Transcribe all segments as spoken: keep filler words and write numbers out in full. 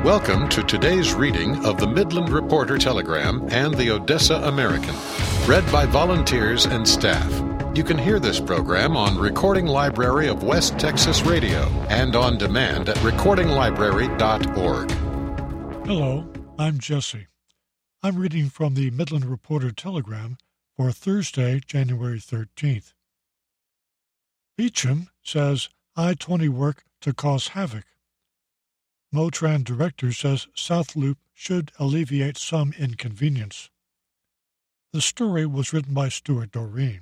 Welcome to today's reading of the Midland Reporter Telegram and the Odessa American, read by volunteers and staff. You can hear this program on Recording Library of West Texas Radio and on demand at recording library dot org. Hello, I'm Jesse. I'm reading from the Midland Reporter Telegram for Thursday, January thirteenth. Beecham says I twenty work to cause havoc. Motran director says South Loop should alleviate some inconvenience. The story was written by Stuart Doreen.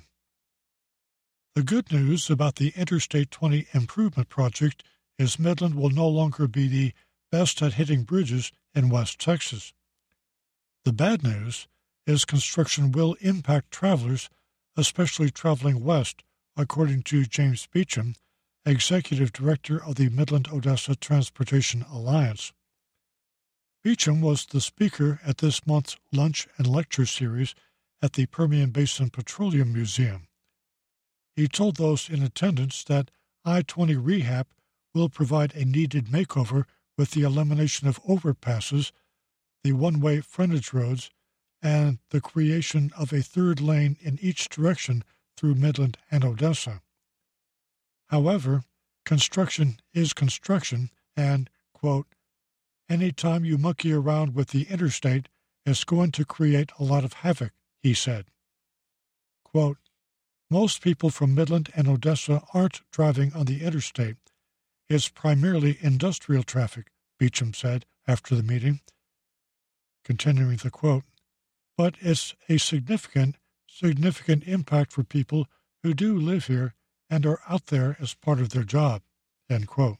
The good news about the Interstate twenty Improvement Project is Midland will no longer be the best at hitting bridges in West Texas. The bad news is construction will impact travelers, especially traveling west, according to James Beecham, Executive Director of the Midland-Odessa Transportation Alliance. Beecham was the speaker at this month's lunch and lecture series at the Permian Basin Petroleum Museum. He told those in attendance that I twenty rehab will provide a needed makeover with the elimination of overpasses, the one-way frontage roads, and the creation of a third lane in each direction through Midland and Odessa. However, construction is construction, and, quote, any time you monkey around with the interstate, it's going to create a lot of havoc, he said. Quote, most people from Midland and Odessa aren't driving on the interstate. It's primarily industrial traffic, Beecham said after the meeting. Continuing the quote, but it's a significant, significant impact for people who do live here and are out there as part of their job, end quote.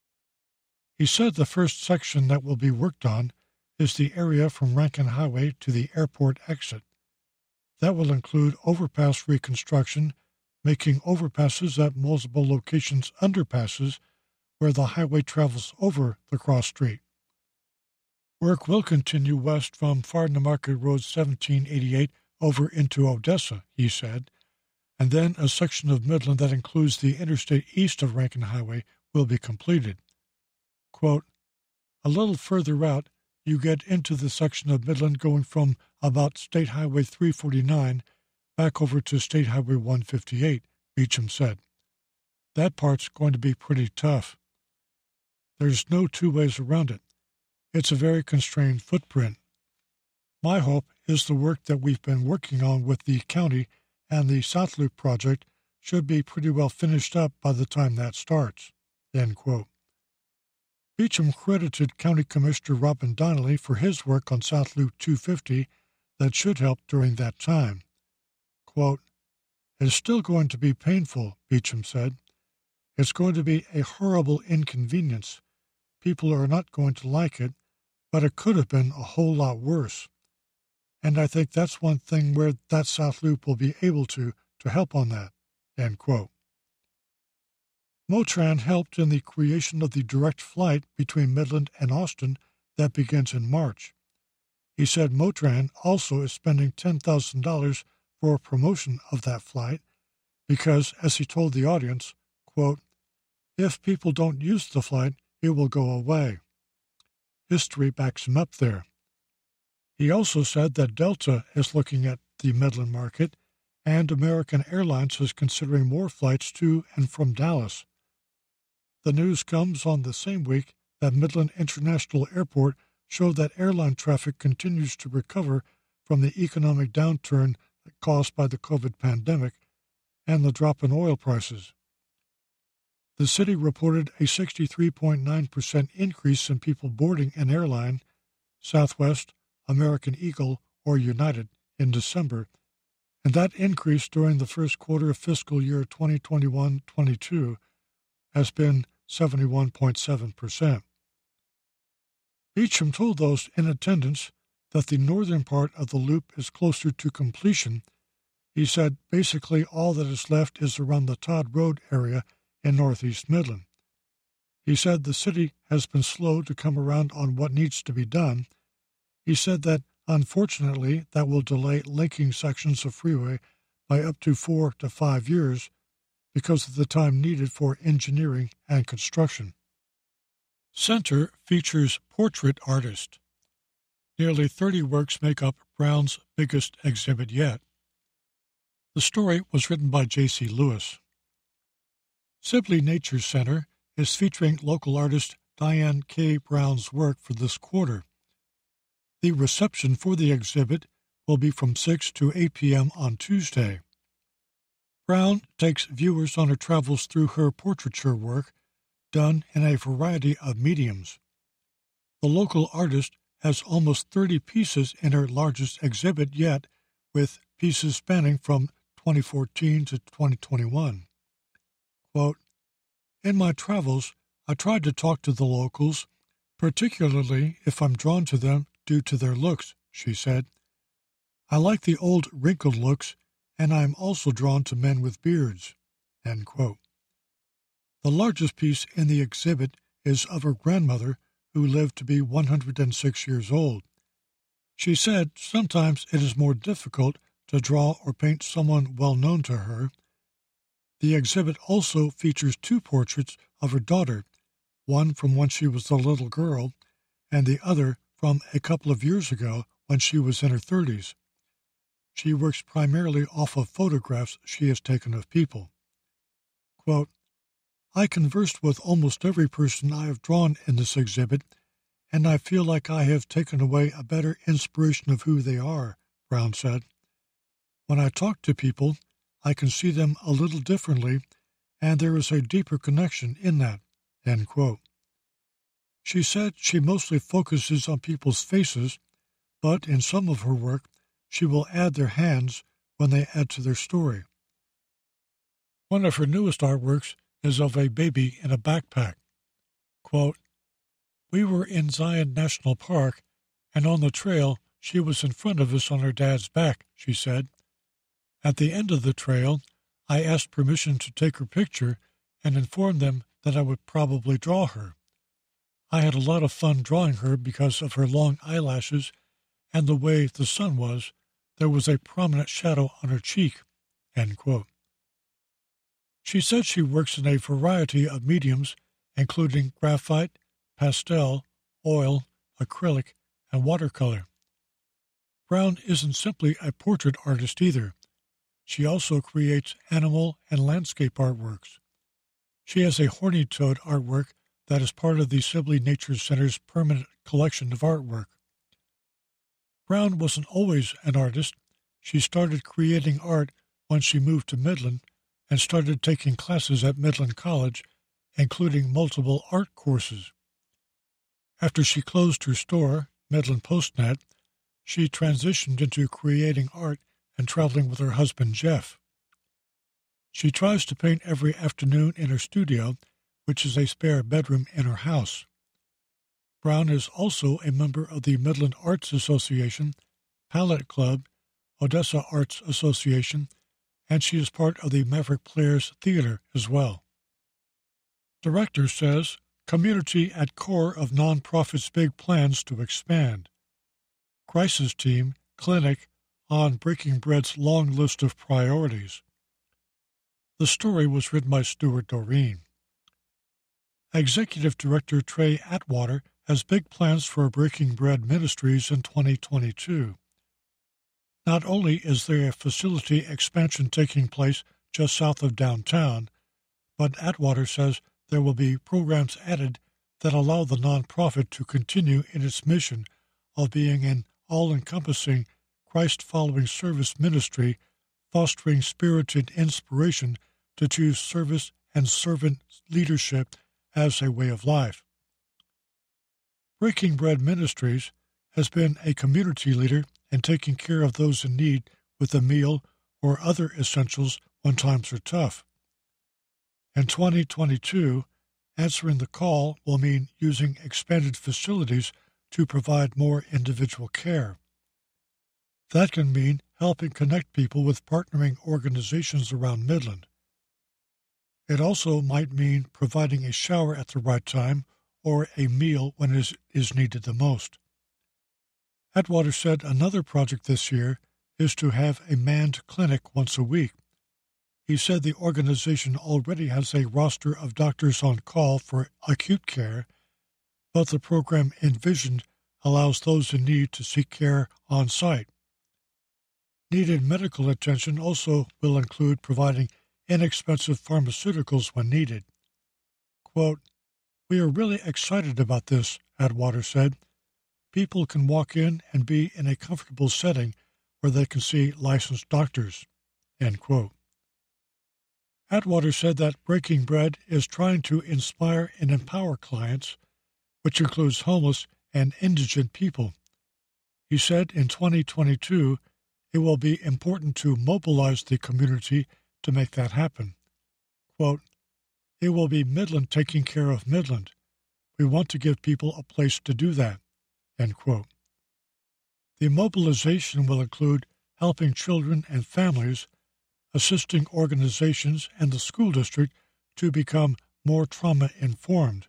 He said the first section that will be worked on is the area from Rankin Highway to the airport exit. That will include overpass reconstruction, making overpasses at multiple locations underpasses where the highway travels over the cross street. Work will continue west from Fardner Market Road seventeen eighty-eight over into Odessa, he said, and then a section of Midland that includes the interstate east of Rankin Highway will be completed. Quote, a little further out, you get into the section of Midland going from about State Highway three forty-nine back over to State Highway one fifty-eight, Beecham said. That part's going to be pretty tough. There's no two ways around it. It's a very constrained footprint. My hope is the work that we've been working on with the county and the South Loop project should be pretty well finished up by the time that starts, end quote. Beecham credited County Commissioner Robin Donnelly for his work on South Loop two fifty that should help during that time. Quote, it's still going to be painful, Beecham said. It's going to be a horrible inconvenience. People are not going to like it, but it could have been a whole lot worse. And I think that's one thing where that South Loop will be able to, to help on that, end quote. Motran helped in the creation of the direct flight between Midland and Austin that begins in March. He said Motran also is spending ten thousand dollars for promotion of that flight because, as he told the audience, quote, if people don't use the flight, it will go away. History backs him up there. He also said that Delta is looking at the Midland market, and American Airlines is considering more flights to and from Dallas. The news comes on the same week that Midland International Airport showed that airline traffic continues to recover from the economic downturn caused by the COVID pandemic and the drop in oil prices. The city reported a sixty-three point nine percent increase in people boarding an airline, Southwest, American Eagle, or United, in December, and that increase during the first quarter of fiscal year twenty twenty-one twenty-two has been seventy-one point seven percent. Beecham told those in attendance that the northern part of the loop is closer to completion. He said basically all that is left is around the Todd Road area in northeast Midland. He said the city has been slow to come around on what needs to be done. He said that, unfortunately, that will delay linking sections of freeway by up to four to five years because of the time needed for engineering and construction. Center features portrait artist. Nearly thirty works make up Brown's biggest exhibit yet. The story was written by J C Lewis. Sibley Nature Center is featuring local artist Diane K. Brown's work for this quarter. The reception for the exhibit will be from six to eight p.m. on Tuesday. Brown takes viewers on her travels through her portraiture work, done in a variety of mediums. The local artist has almost thirty pieces in her largest exhibit yet, with pieces spanning from twenty fourteen to twenty twenty-one. Quote, "In my travels, I tried to talk to the locals, particularly if I'm drawn to them due to their looks," she said. "I like the old wrinkled looks, and I am also drawn to men with beards." End quote. The largest piece in the exhibit is of her grandmother, who lived to be one hundred six years old. She said sometimes it is more difficult to draw or paint someone well known to her. The exhibit also features two portraits of her daughter, one from when she was a little girl, and the other from a couple of years ago when she was in her thirties. She works primarily off of photographs she has taken of people. Quote, "I conversed with almost every person I have drawn in this exhibit, and I feel like I have taken away a better inspiration of who they are," Brown said. "When I talk to people, I can see them a little differently, and there is a deeper connection in that." End quote. She said she mostly focuses on people's faces, but in some of her work, she will add their hands when they add to their story. One of her newest artworks is of a baby in a backpack. Quote, "We were in Zion National Park, and on the trail she was in front of us on her dad's back," she said. "At the end of the trail, I asked permission to take her picture and informed them that I would probably draw her. I had a lot of fun drawing her because of her long eyelashes and the way the sun was. There was a prominent shadow on her cheek." End quote. She said she works in a variety of mediums, including graphite, pastel, oil, acrylic, and watercolor. Brown isn't simply a portrait artist either. She also creates animal and landscape artworks. She has a horny toad artwork that is part of the Sibley Nature Center's permanent collection of artwork. Brown wasn't always an artist. She started creating art when she moved to Midland and started taking classes at Midland College, including multiple art courses. After she closed her store, Midland PostNet, she transitioned into creating art and traveling with her husband, Jeff. She tries to paint every afternoon in her studio, which is a spare bedroom in her house. Brown is also a member of the Midland Arts Association, Palette Club, Odessa Arts Association, and she is part of the Maverick Players Theater as well. Director says, "Community at core of nonprofit's big plans to expand. Crisis team, clinic, on Breaking Bread's long list of priorities." The story was written by Stuart Doreen. Executive Director Trey Atwater has big plans for Breaking Bread Ministries in twenty twenty-two. Not only is there a facility expansion taking place just south of downtown, but Atwater says there will be programs added that allow the nonprofit to continue in its mission of being an all-encompassing Christ-following service ministry, fostering spirited inspiration to choose service and servant leadership as a way of life. Breaking Bread Ministries has been a community leader in taking care of those in need with a meal or other essentials when times are tough. In twenty twenty-two, answering the call will mean using expanded facilities to provide more individual care. That can mean helping connect people with partnering organizations around Midland. It also might mean providing a shower at the right time or a meal when it is needed the most. Atwater said another project this year is to have a manned clinic once a week. He said the organization already has a roster of doctors on call for acute care, but the program envisioned allows those in need to seek care on site. Needed medical attention also will include providing inexpensive pharmaceuticals when needed. Quote, "We are really excited about this," Atwater said. "People can walk in and be in a comfortable setting where they can see licensed doctors." End quote. Atwater said that Breaking Bread is trying to inspire and empower clients, which includes homeless and indigent people. He said in twenty twenty-two, it will be important to mobilize the community to make that happen. Quote, "It will be Midland taking care of Midland. We want to give people a place to do that." End quote. The mobilization will include helping children and families, assisting organizations and the school district to become more trauma-informed.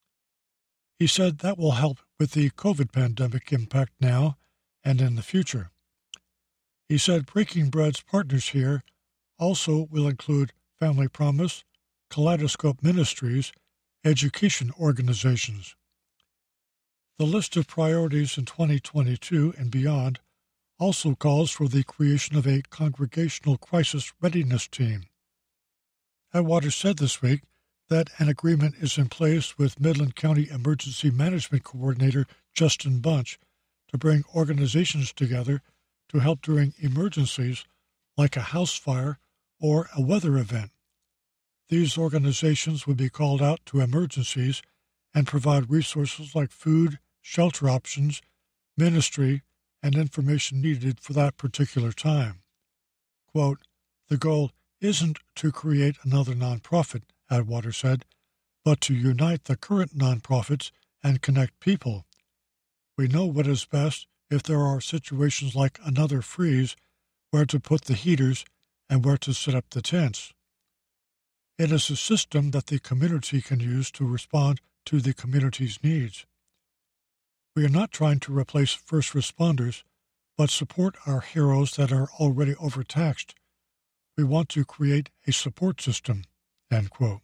He said that will help with the COVID pandemic impact now and in the future. He said Breaking Bread's partners here also will include Family Promise, Kaleidoscope Ministries, education organizations. The list of priorities in twenty twenty-two and beyond also calls for the creation of a congregational crisis readiness team. Atwater said this week that an agreement is in place with Midland County Emergency Management Coordinator Justin Bunch to bring organizations together to help during emergencies like a house fire or a weather event. These organizations would be called out to emergencies and provide resources like food, shelter options, ministry, and information needed for that particular time. Quote, "The goal isn't to create another nonprofit," Atwater said, "but to unite the current nonprofits and connect people. We know what is best if there are situations like another freeze, where to put the heaters and where to set up the tents. It is a system that the community can use to respond to the community's needs. We are not trying to replace first responders, but support our heroes that are already overtaxed. We want to create a support system." End quote.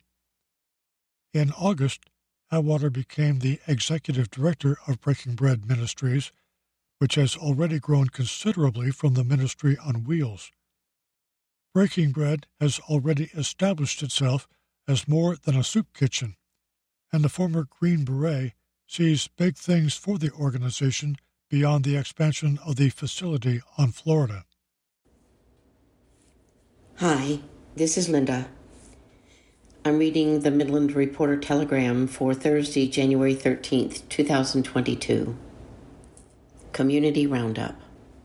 In August, Atwater became the executive director of Breaking Bread Ministries, which has already grown considerably from the ministry on wheels. Breaking Bread has already established itself as more than a soup kitchen, and the former Green Beret sees big things for the organization beyond the expansion of the facility on Florida. Hi, this is Linda. I'm reading the Midland Reporter Telegram for Thursday, January thirteenth, twenty twenty-two. Community Roundup.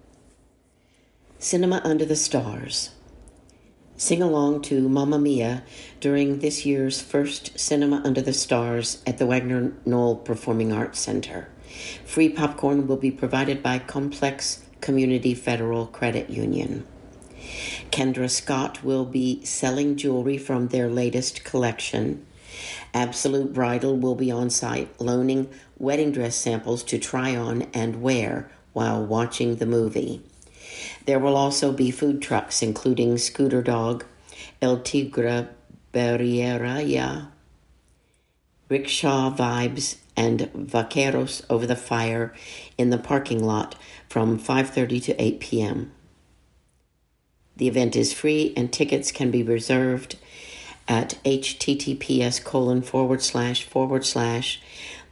Cinema Under the Stars. Sing along to Mamma Mia during this year's first Cinema Under the Stars at the Wagner Knoll Performing Arts Center. Free popcorn will be provided by Complex Community Federal Credit Union. Kendra Scott will be selling jewelry from their latest collection. Absolute Bridal will be on site loaning wedding dress samples to try on and wear while watching the movie. There will also be food trucks, including Scooter Dog, El Tigre Barriera, Rickshaw Vibes, and Vaqueros Over the Fire in the parking lot from five thirty to eight p.m. The event is free and tickets can be reserved at https colon forward slash forward slash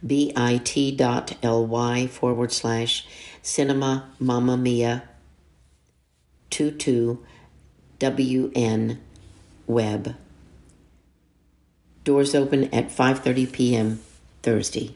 bit.ly forward slash cinema mamma mia 22 wn web. Doors open at five thirty p.m. Thursday.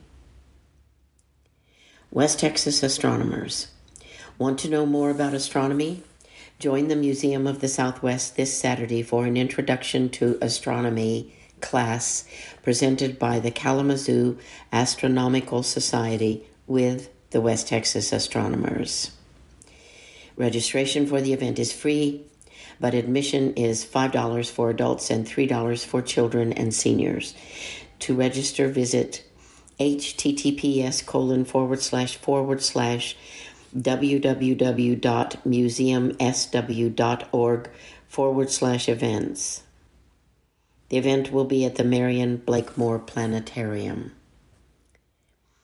West Texas astronomers. Want to know more about astronomy? Join the Museum of the Southwest this Saturday for an Introduction to Astronomy class presented by the Kalamazoo Astronomical Society with the West Texas astronomers. Registration for the event is free, but admission is five dollars for adults and three dollars for children and seniors. To register, visit https colon forward slash forward slash www.museumsw.org forward slash events. The event will be at the Marion Blakemore Planetarium.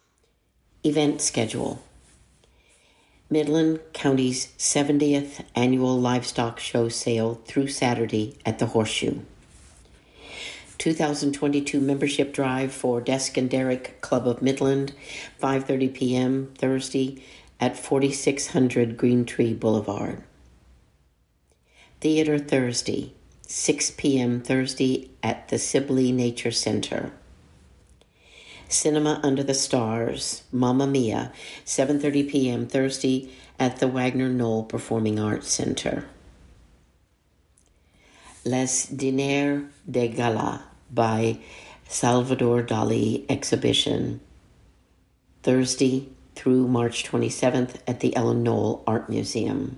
Event schedule. Midland County's seventieth Annual Livestock Show Sale through Saturday at the Horseshoe. two thousand twenty-two membership drive for Desk and Derrick Club of Midland, five thirty p.m. Thursday at forty-six hundred Green Tree Boulevard. Theater Thursday, six p.m. Thursday at the Sibley Nature Center. Cinema Under the Stars, Mamma Mia, seven thirty p.m. Thursday at the Wagner Knoll Performing Arts Center. Les Dîners de Gala by Salvador Dali exhibition, Thursday through March twenty-seventh at the Ellen Knoll Art Museum.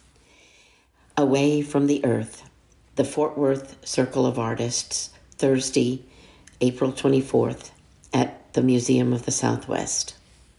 Away from the Earth, the Fort Worth Circle of Artists, Thursday, April twenty-fourth, at the Museum of the Southwest.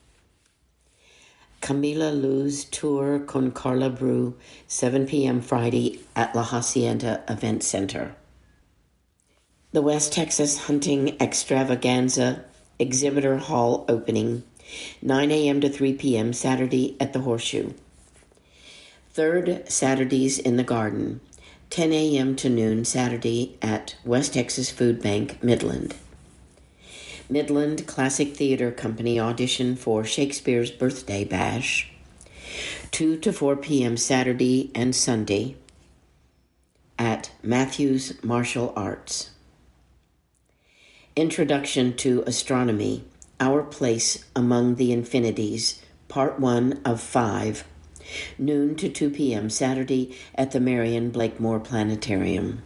Camila Lou's Tour con Carla Bru, seven p.m. Friday at La Hacienda Event Center. The West Texas Hunting Extravaganza Exhibitor Hall opening, nine a.m. to three p.m. Saturday at the Horseshoe. Third Saturdays in the Garden, ten a.m. to noon Saturday at West Texas Food Bank, Midland. Midland Classic Theater Company audition for Shakespeare's Birthday Bash, two to four p.m. Saturday and Sunday at Matthews Martial Arts. Introduction to Astronomy, Our Place Among the Infinities, Part one of five, noon to two p.m. Saturday at the Marion Blakemore Planetarium.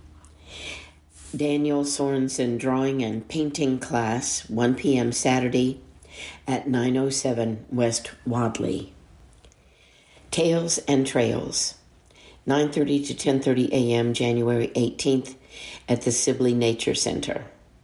Daniel Sorensen Drawing and Painting Class, one p.m. Saturday at nine oh seven West Wadley. Tales and Trails, nine thirty to ten thirty a.m. January eighteenth at the Sibley Nature Center.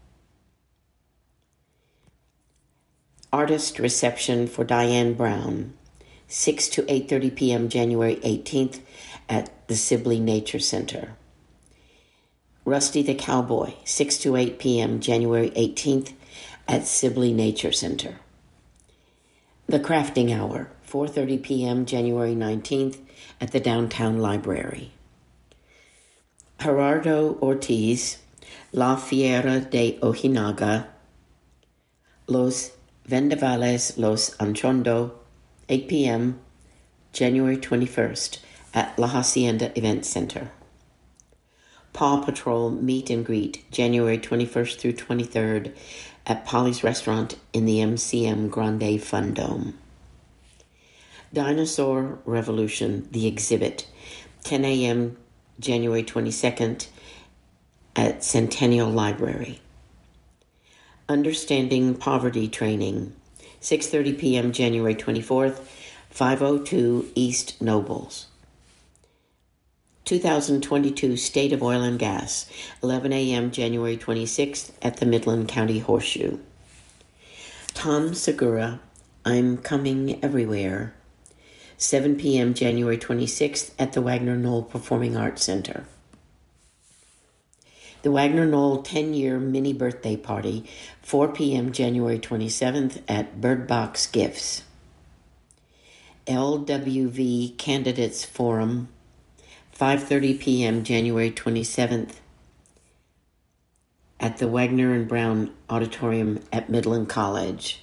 Artist Reception for Diane Brown, six to eight thirty p.m. January eighteenth at the Sibley Nature Center. Rusty the Cowboy, six to eight p.m. January eighteenth at Sibley Nature Center. The Crafting Hour, four thirty p.m. January nineteenth at the Downtown Library. Gerardo Ortiz, La Fiera de Ojinaga, Los Vendavales Los Anchondo, eight p.m. January twenty-first at La Hacienda Event Center. Paw Patrol Meet and Greet, January twenty-first through twenty-third at Polly's Restaurant in the M C M Grande Fun Dome. Dinosaur Revolution, The Exhibit, ten a.m. January twenty-second at Centennial Library. Understanding Poverty Training, six thirty p.m. January twenty-fourth, five oh two East Nobles. two thousand twenty-two State of Oil and Gas, eleven a.m. January twenty-sixth at the Midland County Horseshoe. Tom Segura, I'm Coming Everywhere, seven p.m. January twenty-sixth at the Wagner Knoll Performing Arts Center. The Wagner Knoll ten-year mini birthday party, four p.m. January twenty-seventh at Bird Box Gifts. L W V Candidates Forum, five thirty p.m. January twenty-seventh at the Wagner and Brown Auditorium at Midland College.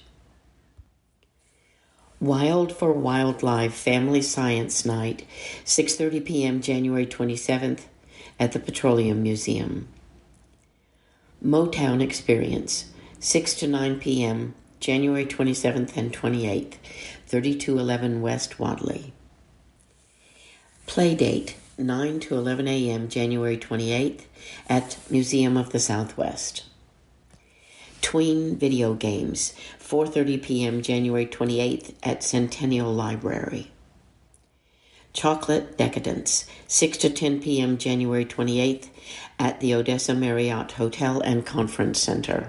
Wild for Wildlife Family Science Night, six thirty p.m. January twenty-seventh at the Petroleum Museum. Motown Experience, six to nine p.m. January twenty-seventh and twenty-eighth, thirty-two eleven West Wadley. Playdate, nine to eleven a.m. January twenty-eighth at Museum of the Southwest. Tween Video Games, four thirty p.m. January twenty-eighth at Centennial Library. Chocolate Decadence, six to ten p.m. January twenty-eighth at the Odessa Marriott Hotel and Conference Center.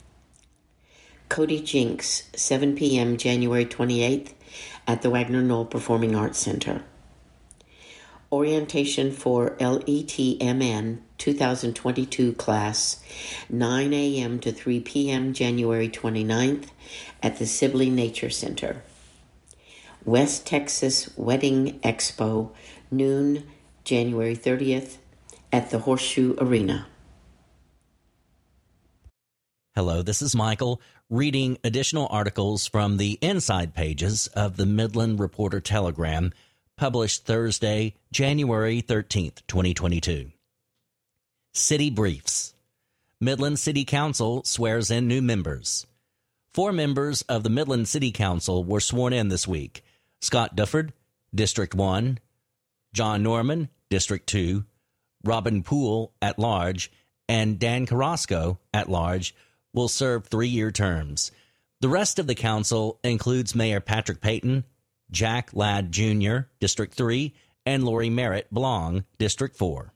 Cody Jinks, seven p.m. January twenty-eighth at the Wagner Knoll Performing Arts Center. Orientation for L E T M N twenty twenty-two class, nine a.m. to three p.m. January twenty-ninth at the Sibley Nature Center. West Texas Wedding Expo, noon January thirtieth at the Horseshoe Arena. Hello, this is Michael, reading additional articles from the inside pages of the Midland Reporter Telegram, published Thursday, January thirteenth, twenty twenty-two. City Briefs. Midland City Council swears in new members. Four members of the Midland City Council were sworn in this week. Scott Dufford, District one, John Norman, District two, Robin Poole, at large, and Dan Carrasco, at large, will serve three-year terms. The rest of the council includes Mayor Patrick Payton, Jack Ladd Junior, District three, and Lori Merritt Blong, District four.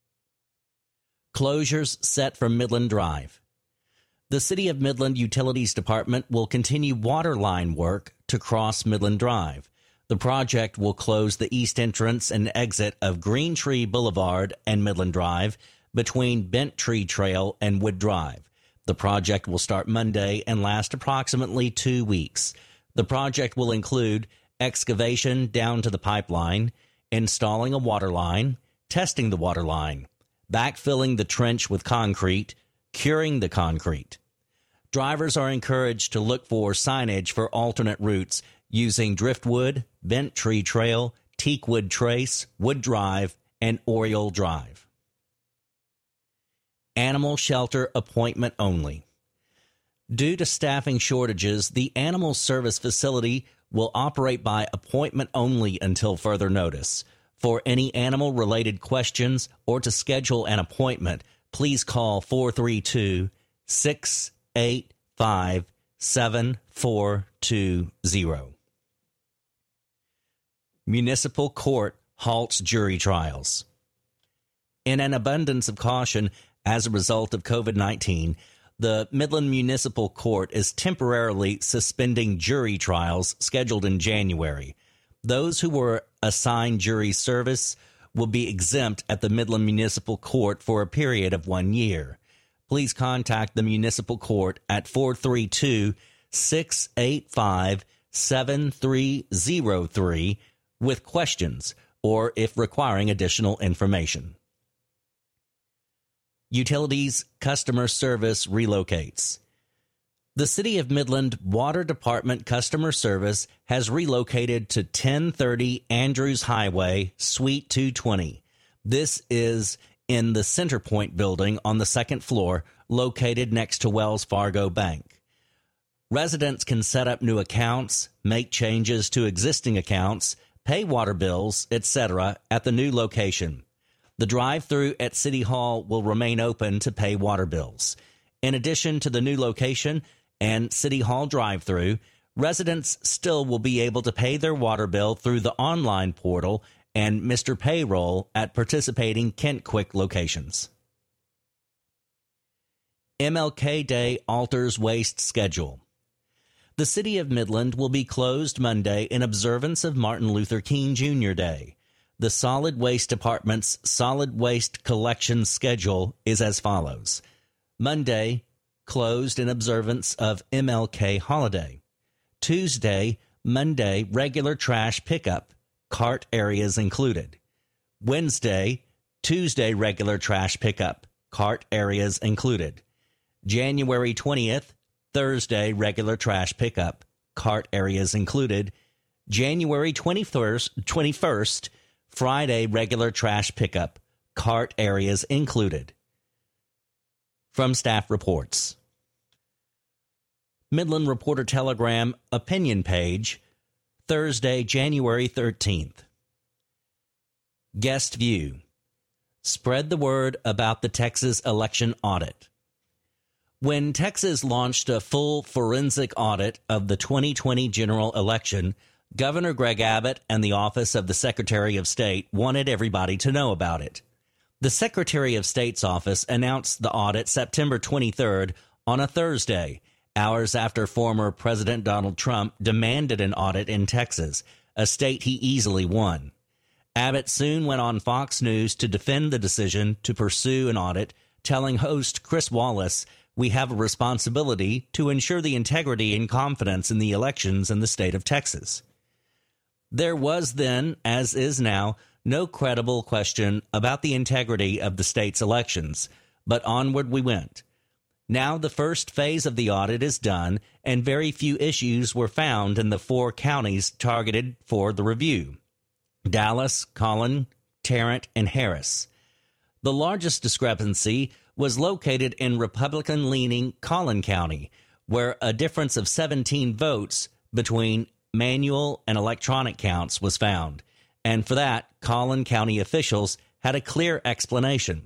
Closures set for Midland Drive. The City of Midland Utilities Department will continue water line work to cross Midland Drive. The project will close the east entrance and exit of Green Tree Boulevard and Midland Drive between Bent Tree Trail and Wood Drive. The project will start Monday and last approximately two weeks. The project will include excavation down to the pipeline, installing a water line, testing the water line, backfilling the trench with concrete, curing the concrete. Drivers are encouraged to look for signage for alternate routes using Driftwood, Bent Tree Trail, Teakwood Trace, Wood Drive, and Oriole Drive. Animal shelter appointment only. Due to staffing shortages, the animal service facility will operate by appointment only until further notice. For any animal-related questions or to schedule an appointment, please call four three two, six eight five, seven four two zero. Municipal Court halts jury trials. In an abundance of caution, as a result of COVID nineteen, the Midland Municipal Court is temporarily suspending jury trials scheduled in January. Those who were assigned jury service will be exempt at the Midland Municipal Court for a period of one year. Please contact the Municipal Court at four three two, six eight five, seven three zero three with questions or if requiring additional information. Utilities Customer Service relocates. The City of Midland Water Department Customer Service has relocated to ten thirty Andrews Highway, Suite two twenty. This is in the Centerpoint building on the second floor, located next to Wells Fargo Bank. Residents can set up new accounts, make changes to existing accounts, pay water bills, et cetera at the new location. The drive-thru at City Hall will remain open to pay water bills. In addition to the new location and City Hall drive-thru, residents still will be able to pay their water bill through the online portal and Mister Payroll at participating Kent Quick locations. M L K Day alters waste schedule. The City of Midland will be closed Monday in observance of Martin Luther King Junior Day. The Solid Waste Department's solid waste collection schedule is as follows. Monday, closed in observance of M L K holiday. Tuesday, Monday, regular trash pickup, cart areas included. Wednesday, Tuesday, regular trash pickup, cart areas included. January twentieth, Thursday, regular trash pickup, cart areas included. January twenty-first, twenty-first, Friday, regular trash pickup, cart areas included. From staff reports. Midland Reporter Telegram opinion page, Thursday, January thirteenth. Guest view. Spread the word about the Texas election audit. When Texas launched a full forensic audit of the twenty twenty general election, Governor Greg Abbott and the Office of the Secretary of State wanted everybody to know about it. The Secretary of State's office announced the audit September twenty-third on a Thursday, hours after former President Donald Trump demanded an audit in Texas, a state he easily won. Abbott soon went on Fox News to defend the decision to pursue an audit, telling host Chris Wallace, "We have a responsibility to ensure the integrity and confidence in the elections in the state of Texas." There was then, as is now, no credible question about the integrity of the state's elections, but onward we went. Now the first phase of the audit is done, and very few issues were found in the four counties targeted for the review: Dallas, Collin, Tarrant, and Harris. The largest discrepancy was located in Republican-leaning Collin County, where a difference of seventeen votes between manual and electronic counts was found, and for that, Collin County officials had a clear explanation.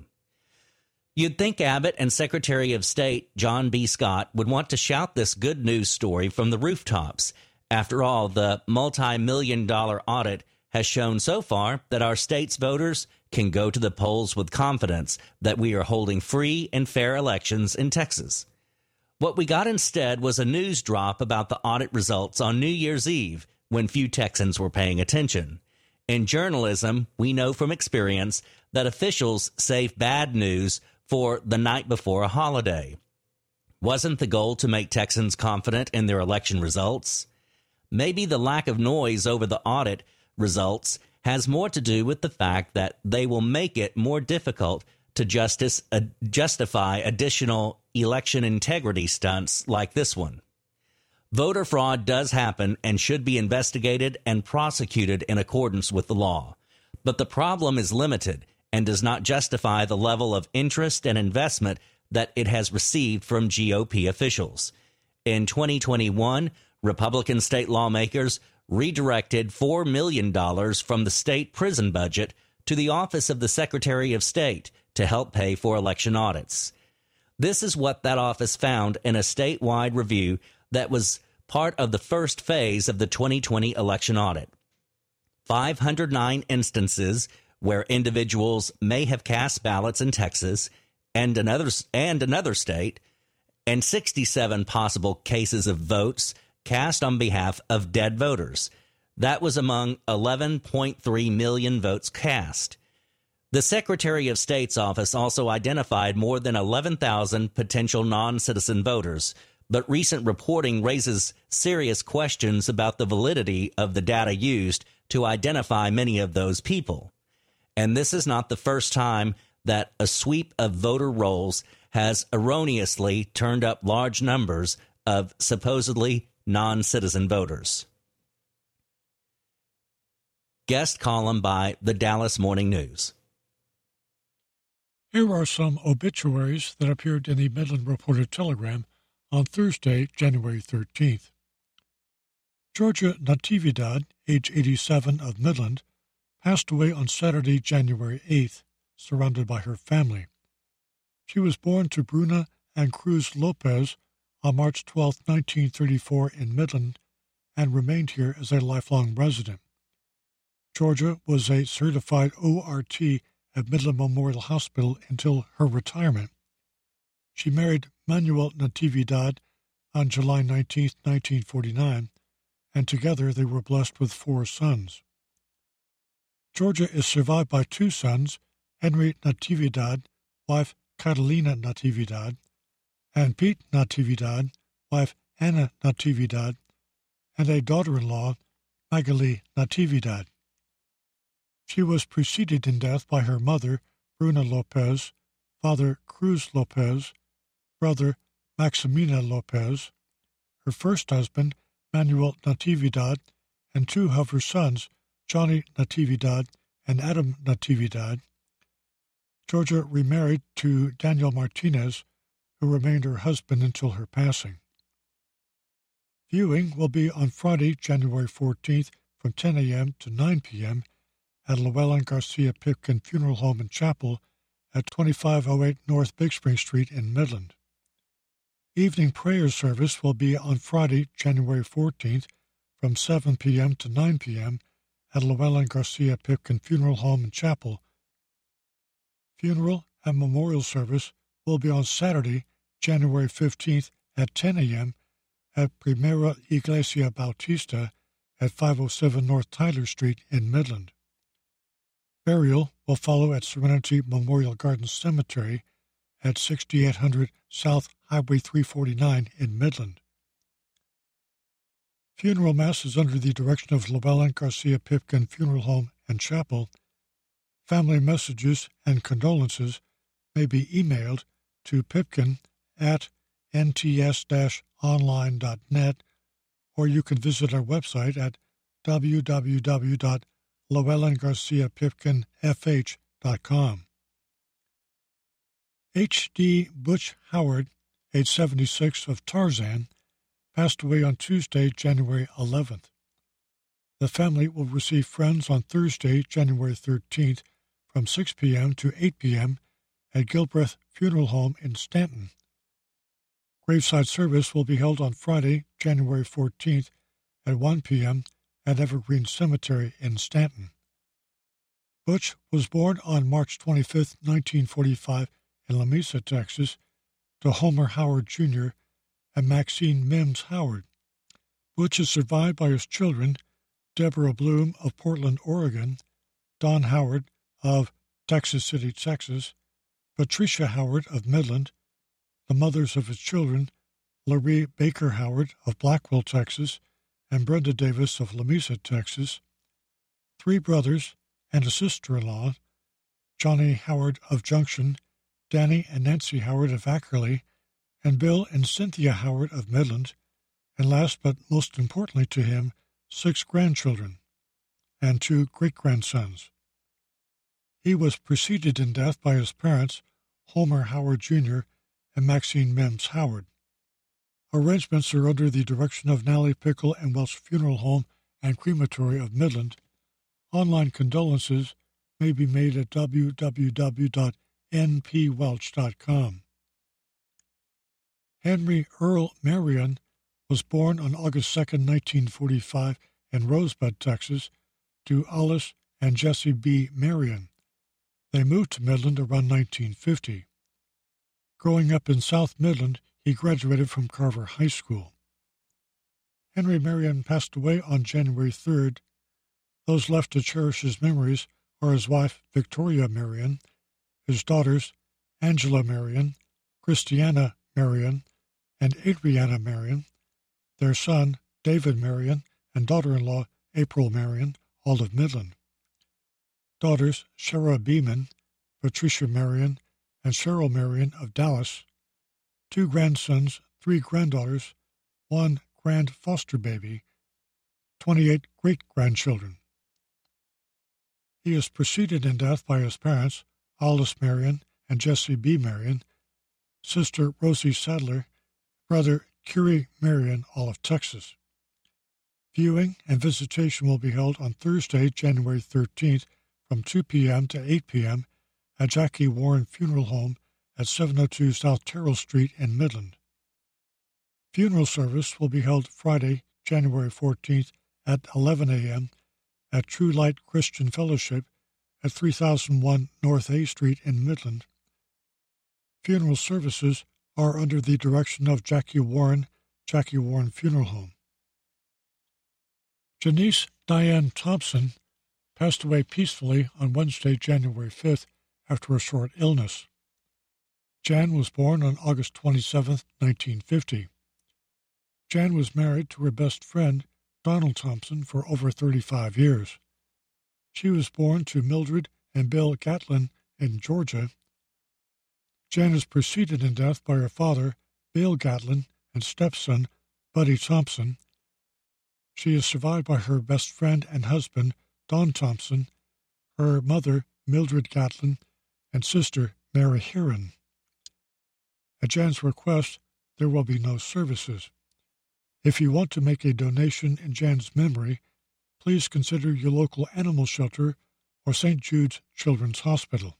You'd think Abbott and Secretary of State John B. Scott would want to shout this good news story from the rooftops. After all, the multi-million dollar audit has shown so far that our state's voters can go to the polls with confidence that we are holding free and fair elections in Texas. What we got instead was a news drop about the audit results on New Year's Eve, when few Texans were paying attention. In journalism, we know from experience that officials save bad news for the night before a holiday. Wasn't the goal to make Texans confident in their election results? Maybe the lack of noise over the audit results has more to do with the fact that they will make it more difficult to justice, uh, justify additional election integrity stunts like this one. Voter fraud does happen and should be investigated and prosecuted in accordance with the law. But the problem is limited and does not justify the level of interest and investment that it has received from G O P officials. In twenty twenty-one, Republican state lawmakers redirected four million dollars from the state prison budget to the Office of the Secretary of State to help pay for election audits. This is what that office found in a statewide review that was part of the first phase of the twenty twenty election audit. five hundred nine instances where individuals may have cast ballots in Texas and another, and another state, and sixty-seven possible cases of votes cast on behalf of dead voters. That was among eleven point three million votes cast. The Secretary of State's office also identified more than eleven thousand potential non-citizen voters, but recent reporting raises serious questions about the validity of the data used to identify many of those people. And this is not the first time that a sweep of voter rolls has erroneously turned up large numbers of supposedly non-citizen voters. Guest column by the Dallas Morning News. Here are some obituaries that appeared in the Midland Reporter-Telegram on Thursday, January thirteenth. Georgia Natividad, age eighty-seven, of Midland, passed away on Saturday, January eighth, surrounded by her family. She was born to Bruna and Cruz Lopez on March twelfth, nineteen thirty-four, in Midland, and remained here as a lifelong resident. Georgia was a certified O R T at Midland Memorial Hospital until her retirement. She married Manuel Natividad on July nineteenth, nineteen forty-nine, and together they were blessed with four sons. Georgia is survived by two sons, Henry Natividad, wife Catalina Natividad, and Pete Natividad, wife Anna Natividad, and a daughter-in-law, Magali Natividad. She was preceded in death by her mother, Bruna Lopez, father Cruz Lopez, brother Maximina Lopez, her first husband, Manuel Natividad, and two of her sons, Johnny Natividad and Adam Natividad. Georgia remarried to Daniel Martinez, who remained her husband until her passing. Viewing will be on Friday, January fourteenth, from ten a.m. to nine p.m. at Llewellyn Garcia Pipkin Funeral Home and Chapel at twenty-five oh eight North Big Spring Street in Midland. Evening prayer service will be on Friday, January fourteenth, from seven p.m. to nine p.m. at Llewellyn Garcia Pipkin Funeral Home and Chapel. Funeral and memorial service will be on Saturday, January fifteenth, at ten a.m. at Primera Iglesia Bautista at five oh seven North Tyler Street in Midland. Burial will follow at Serenity Memorial Gardens Cemetery at sixty-eight hundred South Highway three forty-nine in Midland. Funeral Mass is under the direction of Llewellyn Garcia Pipkin Funeral Home and Chapel. Family messages and condolences may be emailed to pipkin at n t s dash online dot net, or you can visit our website at w w w dot llewellyn garcia pipkin f h dot com. H D Butch Howard, age seventy-six, of Tarzan, passed away on Tuesday, January eleventh. The family will receive friends on Thursday, January thirteenth, from six p.m. to eight p.m. at Gilbreth Funeral Home in Stanton. Graveside service will be held on Friday, January fourteenth, at one p.m. at Evergreen Cemetery in Stanton. Butch was born on March twenty-fifth, nineteen forty-five, in Lamesa, Texas, to Homer Howard Junior and Maxine Mims Howard. Butch is survived by his children, Deborah Bloom of Portland, Oregon, Don Howard of Texas City, Texas, Patricia Howard of Midland, the mothers of his children, Larry Baker Howard of Blackwell, Texas, and Brenda Davis of Lamesa, Texas, three brothers and a sister-in-law, Johnny Howard of Junction, Danny and Nancy Howard of Ackerley, and Bill and Cynthia Howard of Midland, and last but most importantly to him, six grandchildren and two great-grandsons. He was preceded in death by his parents, Homer Howard Junior and Maxine Mims Howard. Arrangements are under the direction of Nally Pickle and Welch Funeral Home and Crematory of Midland. Online condolences may be made at w w w dot n p welch dot com. Henry Earl Marion was born on August second, nineteen forty-five, in Rosebud, Texas, to Alice and Jesse B. Marion. They moved to Midland around nineteen fifty. Growing up in South Midland, he graduated from Carver High School. Henry Marion passed away on January third. Those left to cherish his memories are his wife, Victoria Marion, his daughters, Angela Marion, Christiana Marion, and Adriana Marion, their son, David Marion, and daughter-in-law, April Marion, all of Midland. Daughters, Shara Beeman, Patricia Marion, and Cheryl Marion of Dallas. Two grandsons, three granddaughters, one grand foster baby, twenty-eight great-grandchildren. He is preceded in death by his parents, Alice Marion and Jesse B. Marion, sister Rosie Sadler, brother Curie Marion, all of Texas. Viewing and visitation will be held on Thursday, January thirteenth, from two p.m. to eight p.m. at Jackie Warren Funeral Home at seven oh two South Terrell Street in Midland. Funeral service will be held Friday, January fourteenth at eleven a.m. at True Light Christian Fellowship at three thousand one North A Street in Midland. Funeral services are under the direction of Jackie Warren, Jackie Warren Funeral Home. Janice Diane Thompson passed away peacefully on Wednesday, January fifth, after a short illness. Jan was born on August twenty-seventh, nineteen fifty. Jan was married to her best friend, Donald Thompson, for over thirty-five years. She was born to Mildred and Bill Gatlin in Georgia. Jan is preceded in death by her father, Bill Gatlin, and stepson, Buddy Thompson. She is survived by her best friend and husband, Don Thompson, her mother, Mildred Gatlin, and sister, Mary Heron. At Jan's request, there will be no services. If you want to make a donation in Jan's memory, please consider your local animal shelter or Saint Jude's Children's Hospital.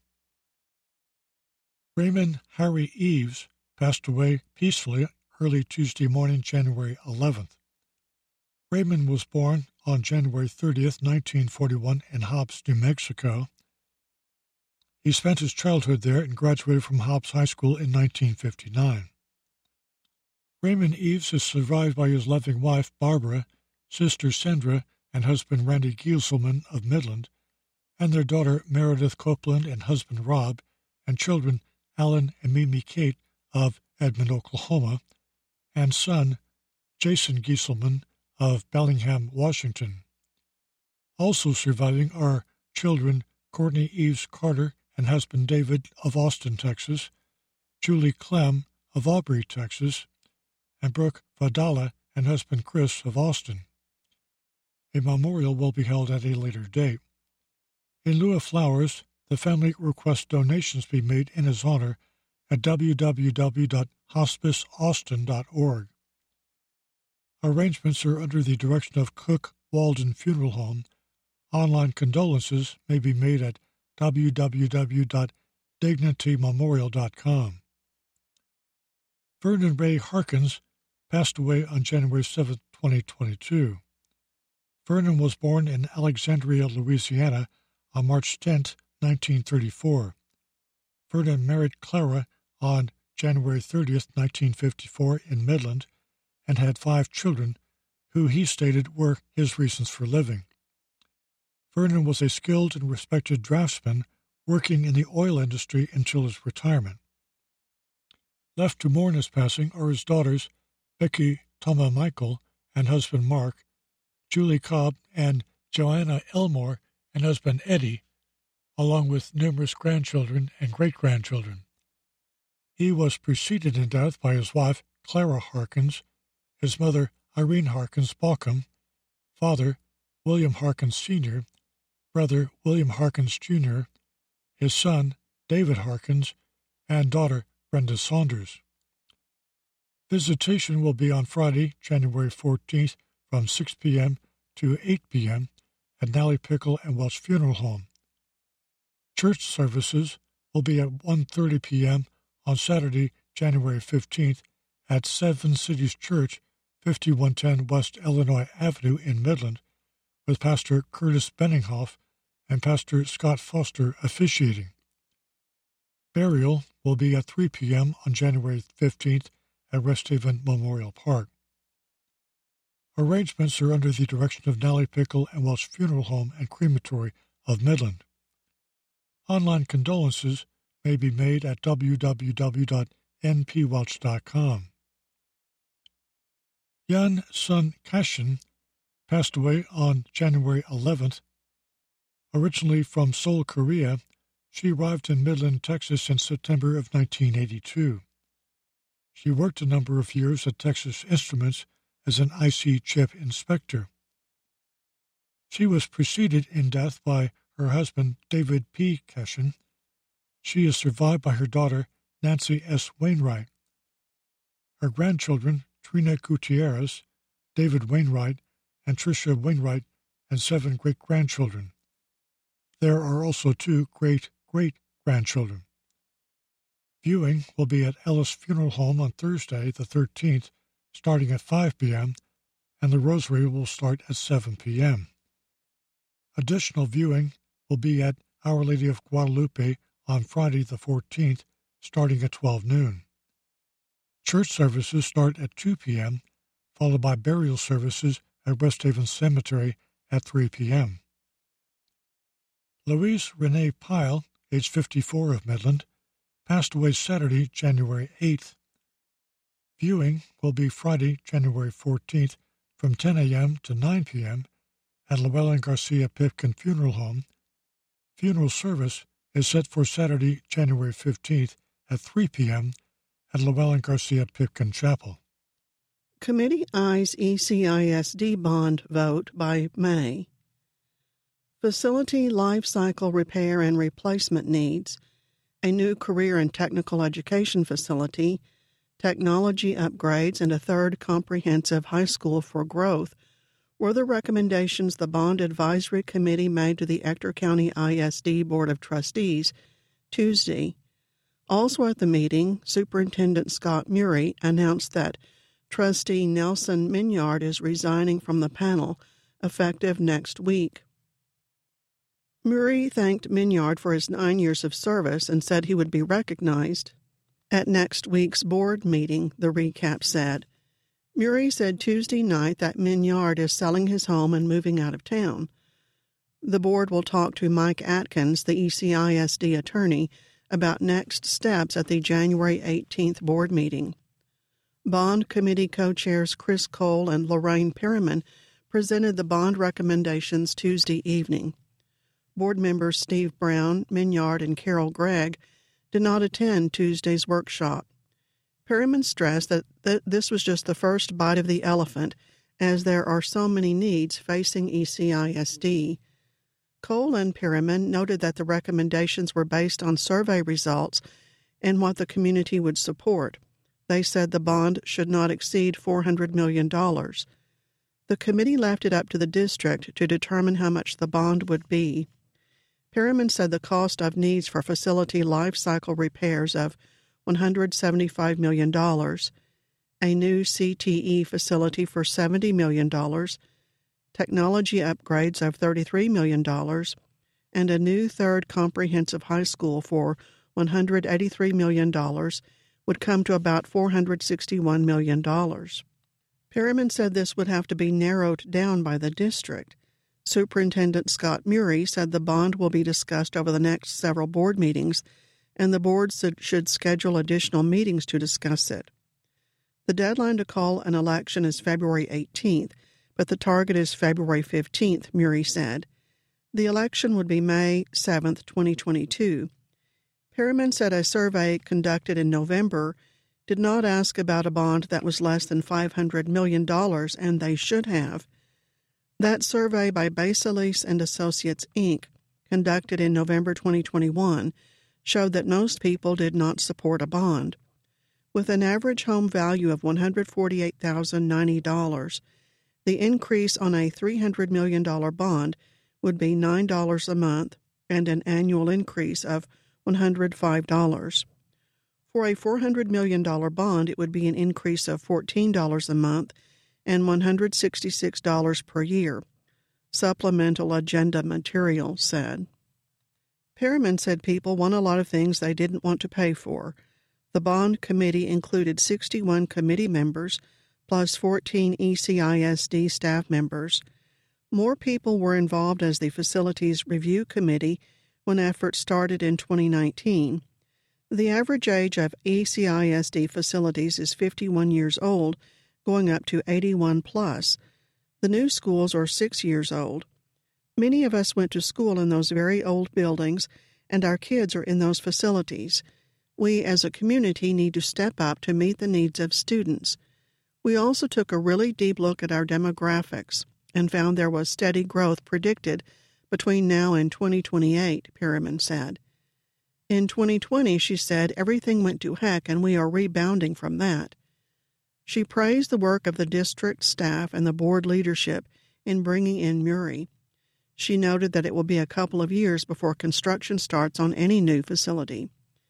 Raymond Harry Eves passed away peacefully early Tuesday morning, January eleventh. Raymond was born on January thirtieth, nineteen forty-one, in Hobbs, New Mexico. He spent his childhood there and graduated from Hobbs High School in nineteen fifty-nine. Raymond Eves is survived by his loving wife, Barbara, sister Sandra, and husband Randy Gieselman of Midland, and their daughter Meredith Copeland and husband Rob, and children Alan and Mimi Kate of Edmond, Oklahoma, and son Jason Gieselman of Bellingham, Washington. Also surviving are children Courtney Eves Carter and husband David of Austin, Texas, Julie Clem of Aubrey, Texas, and Brooke Vadala and husband Chris of Austin. A memorial will be held at a later date. In lieu of flowers, the family requests donations be made in his honor at w w w dot hospice austin dot org. Arrangements are under the direction of Cook Walden Funeral Home. Online condolences may be made at w w w dot dignity memorial dot com. Vernon Ray Harkins passed away on January seventh, twenty twenty-two. Vernon was born in Alexandria, Louisiana on March tenth, nineteen thirty-four. Vernon married Clara on January thirtieth, nineteen fifty-four in Midland and had five children, who he stated were his reasons for living. Vernon was a skilled and respected draftsman working in the oil industry until his retirement. Left to mourn his passing are his daughters, Becky Toma Michael and husband Mark, Julie Cobb and Joanna Elmore and husband Eddie, along with numerous grandchildren and great-grandchildren. He was preceded in death by his wife, Clara Harkins, his mother, Irene Harkins Balcom, father, William Harkins Senior, brother, William Harkins Junior, his son, David Harkins, and daughter, Brenda Saunders. Visitation will be on Friday, January fourteenth, from six p.m. to eight p.m. at Nally Pickle and Welch Funeral Home. Church services will be at one thirty p.m. on Saturday, January fifteenth, at Seven Cities Church, fifty-one ten West Illinois Avenue in Midland, with Pastor Curtis Benninghoff and Pastor Scott Foster officiating. Burial will be at three p.m. on January fifteenth at Resthaven Memorial Park. Arrangements are under the direction of Nally Pickle and Welch Funeral Home and Crematory of Midland. Online condolences may be made at w w w dot n p welch dot com. Yan Sun Cashin passed away on January eleventh. Originally from Seoul, Korea, she arrived in Midland, Texas in September of nineteen eighty-two. She worked a number of years at Texas Instruments as an I C chip inspector. She was preceded in death by her husband, David P. Cashin. She is survived by her daughter, Nancy S. Wainwright. Her grandchildren, Trina Gutierrez, David Wainwright, and Tricia Wainwright, and seven great-grandchildren. There are also two great-great-grandchildren. Viewing will be at Ellis Funeral Home on Thursday, the thirteenth, starting at five p.m., and the rosary will start at seven p.m. Additional viewing will be at Our Lady of Guadalupe on Friday, the fourteenth, starting at twelve noon. Church services start at two p.m., followed by burial services at Resthaven Cemetery at three p.m. Louise Renee Pyle, age fifty-four of Midland, passed away Saturday, January eighth. Viewing will be Friday, January fourteenth, from ten a.m. to nine p.m. at Llewellyn Garcia Pipkin Funeral Home. Funeral service is set for Saturday, January fifteenth at three p.m. at Llewellyn Garcia Pipkin Chapel. Committee ayes E C I S D bond vote by May. Facility life cycle repair and replacement needs, a new career and technical education facility, technology upgrades, and a third comprehensive high school for growth were the recommendations the Bond Advisory Committee made to the Ector County I S D Board of Trustees Tuesday. Also at the meeting, Superintendent Scott Murray announced that Trustee Nelson Minyard is resigning from the panel effective next week. Murray thanked Minyard for his nine years of service and said he would be recognized at next week's board meeting, the recap said. Murray said Tuesday night that Minyard is selling his home and moving out of town. The board will talk to Mike Atkins, the E C I S D attorney, about next steps at the January eighteenth board meeting. Bond Committee co-chairs Chris Cole and Lorraine Perriman presented the bond recommendations Tuesday evening. Board members Steve Brown, Minyard, and Carol Gregg did not attend Tuesday's workshop. Perriman stressed that th- this was just the first bite of the elephant, as there are so many needs facing E C I S D. Cole and Perriman noted that the recommendations were based on survey results and what the community would support. They said the bond should not exceed four hundred million dollars. The committee left it up to the district to determine how much the bond would be. Perriman said the cost of needs for facility life cycle repairs of one hundred seventy-five million dollars, a new C T E facility for seventy million dollars, technology upgrades of thirty-three million dollars, and a new third comprehensive high school for one hundred eighty-three million dollars would come to about four hundred sixty-one million dollars. Perriman said this would have to be narrowed down by the district. Superintendent Scott Murray said the bond will be discussed over the next several board meetings, and the board should schedule additional meetings to discuss it. The deadline to call an election is February eighteenth, but the target is February fifteenth, Murray said. The election would be May seventh, twenty twenty-two. Perriman said a survey conducted in November did not ask about a bond that was less than five hundred million dollars, and they should have. That survey by Basilise and Associates, Incorporated, conducted in November twenty twenty-one, showed that most people did not support a bond. With an average home value of one hundred forty-eight thousand ninety dollars, the increase on a three hundred million dollars bond would be nine dollars a month and an annual increase of one hundred five dollars. For a four hundred million dollars bond, it would be an increase of fourteen dollars a month and one hundred sixty-six dollars per year, supplemental agenda material said. Perriman said people want a lot of things they didn't want to pay for. The bond committee included sixty-one committee members plus fourteen E C I S D staff members. More people were involved as the facilities review committee when efforts started in twenty nineteen. The average age of E C I S D facilities is fifty-one years old, going up to eighty-one plus. The new schools are six years old. Many of us went to school in those very old buildings, and our kids are in those facilities. We as a community need to step up to meet the needs of students. We also took a really deep look at our demographics and found there was steady growth predicted between now and twenty twenty-eight, Perriman said. In twenty twenty, she said, everything went to heck and we are rebounding from that. She praised the work of the district staff and the board leadership in bringing in Murray. She noted that it will be a couple of years before construction starts on any new facility.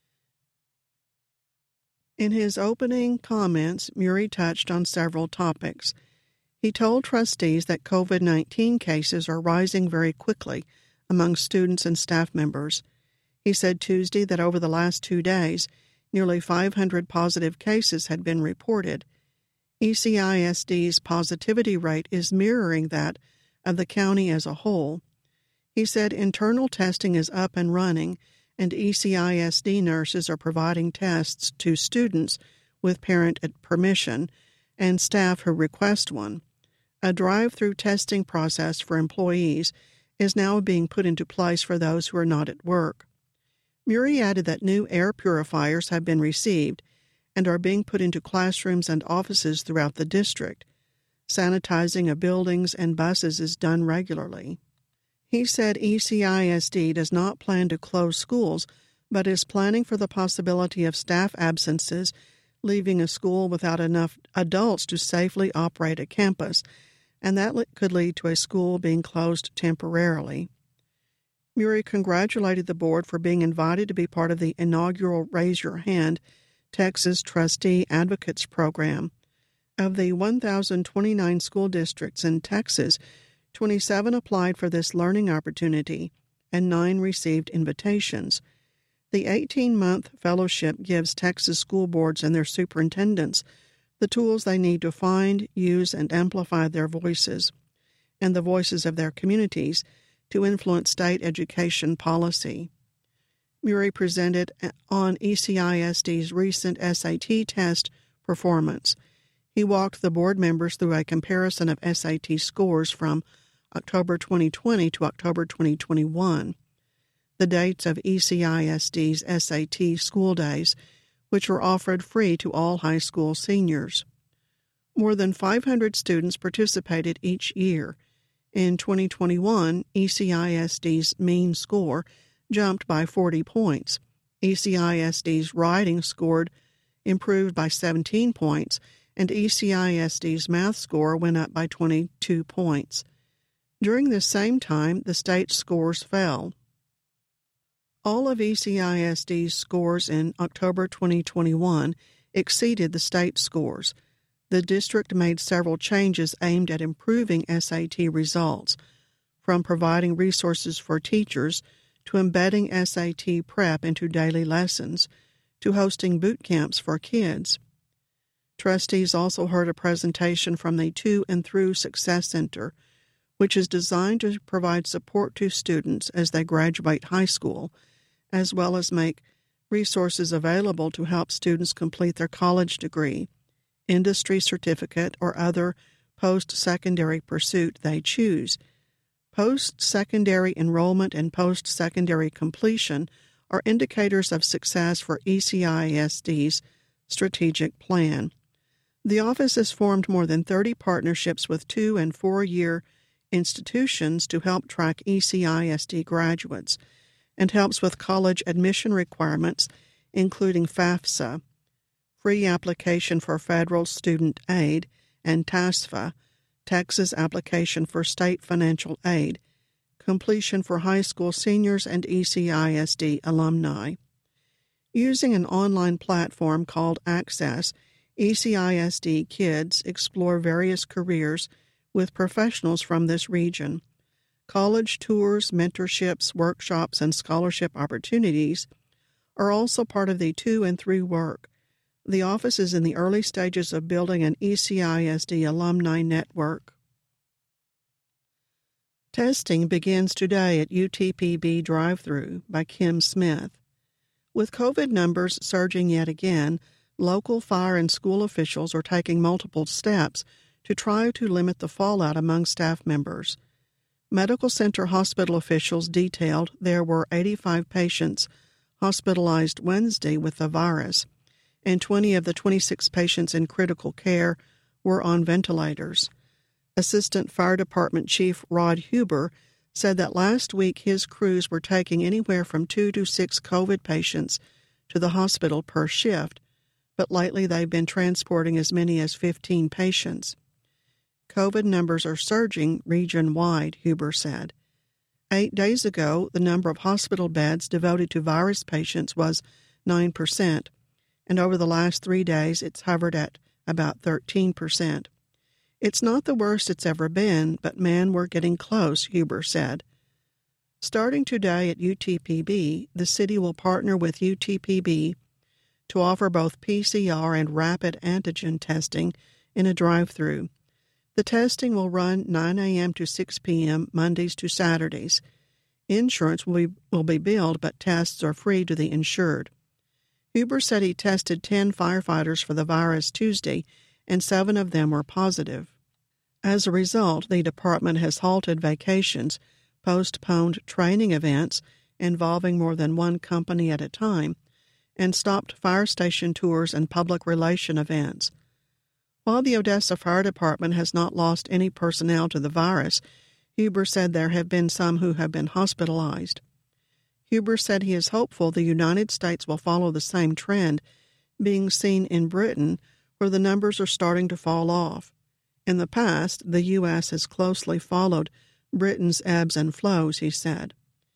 In his opening comments, Murray touched on several topics. He told trustees that COVID nineteen cases are rising very quickly among students and staff members. He said Tuesday that over the last two days, nearly five hundred positive cases had been reported. E C I S D's positivity rate is mirroring that of the county as a whole. He said internal testing is up and running, and E C I S D nurses are providing tests to students with parent permission and staff who request one. A drive-through testing process for employees is now being put into place for those who are not at work. Murray added that new air purifiers have been received and are being put into classrooms and offices throughout the district. Sanitizing of buildings and buses is done regularly. He said E C I S D does not plan to close schools, but is planning for the possibility of staff absences, leaving a school without enough adults to safely operate a campus, and that could lead to a school being closed temporarily. Murray congratulated the board for being invited to be part of the inaugural Raise Your Hand Texas Trustee Advocates Program. Of the one thousand twenty-nine school districts in Texas, twenty-seven applied for this learning opportunity, and nine received invitations. The eighteen-month fellowship gives Texas school boards and their superintendents the tools they need to find, use, and amplify their voices and the voices of their communities to influence state education policy. Murray presented on E C I S D's recent S A T test performance. He walked the board members through a comparison of S A T scores from October twenty twenty to October twenty twenty-one, the dates of E C I S D's S A T school days, which were offered free to all high school seniors. More than five hundred students participated each year. In twenty twenty-one, E C I S D's mean score jumped by forty points. E C I S D's writing scored improved by seventeen points, and E C I S D's math score went up by twenty-two points. During this same time, the state scores fell. All of E C I S D's scores in October twenty twenty-one exceeded the state scores. The district made several changes aimed at improving S A T results, from providing resources for teachers to embedding S A T prep into daily lessons to hosting boot camps for kids. Trustees also heard a presentation from the To and Through Success Center, which is designed to provide support to students as they graduate high school, as well as make resources available to help students complete their college degree, industry certificate, or other post-secondary pursuit they choose. Post-secondary enrollment and post-secondary completion are indicators of success for E C I S D's strategic plan. The office has formed more than thirty partnerships with two- and four-year institutions to help track E C I S D graduates, and helps with college admission requirements, including FAFSA, free application for federal student aid, and TASFA, Texas application for state financial aid, completion for high school seniors and E C I S D alumni. Using an online platform called Access, E C I S D kids explore various careers with professionals from this region. College tours, mentorships, workshops, and scholarship opportunities are also part of the To and Through work. The office is in the early stages of building an E C I S D alumni network. Testing begins today at U T P B drive-thru by Kim Smith. With COVID numbers surging yet again, local fire and school officials are taking multiple steps to try to limit the fallout among staff members. Medical center hospital officials detailed there were eighty-five patients hospitalized Wednesday with the virus, and twenty of the twenty-six patients in critical care were on ventilators. Assistant Fire Department Chief Rod Huber said that last week his crews were taking anywhere from two to six COVID patients to the hospital per shift, but lately they've been transporting as many as fifteen patients. COVID numbers are surging region-wide, Huber said. Eight days ago, the number of hospital beds devoted to virus patients was nine percent, and over the last three days it's hovered at about thirteen percent. It's not the worst it's ever been, but man, we're getting close, Huber said. Starting today at U T P B, the city will partner with U T P B to offer both P C R and rapid antigen testing in a drive-thru. The testing will run nine a.m. to six p.m. Mondays to Saturdays. Insurance will be, will be billed, but tests are free to the insured. Huber said he tested ten firefighters for the virus Tuesday, and seven of them were positive. As a result, the department has halted vacations, postponed training events involving more than one company at a time, and stopped fire station tours and public relation events. While the Odessa Fire Department has not lost any personnel to the virus, Huber said there have been some who have been hospitalized. Huber said he is hopeful the United States will follow the same trend being seen in Britain, where the numbers are starting to fall off. In the past, the U S has closely followed Britain's ebbs and flows, he said.